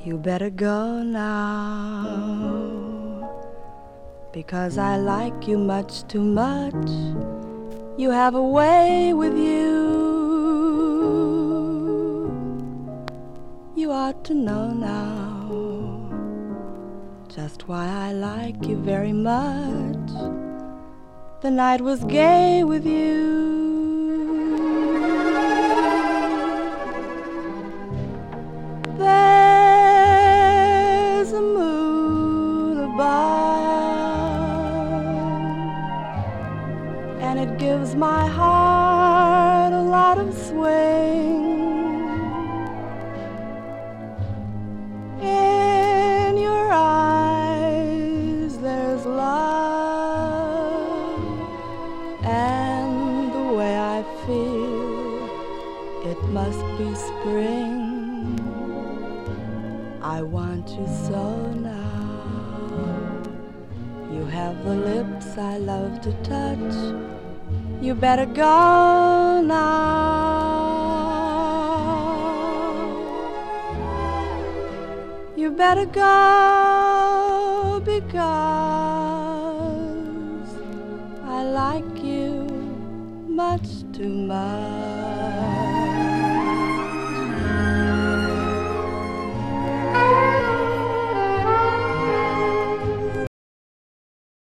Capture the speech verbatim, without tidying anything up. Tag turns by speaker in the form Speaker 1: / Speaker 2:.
Speaker 1: You better go now, because I like you much too much. You have a way with you. You ought to know now just why I like you very much. The night was gay with you. There's a moon above, and it gives my heart a lot of swing. In your eyes there's love, and the way I feel, it must be spring. I want you so now. You have the lips I love to touch. You better go now. You better go, because I like you much too much.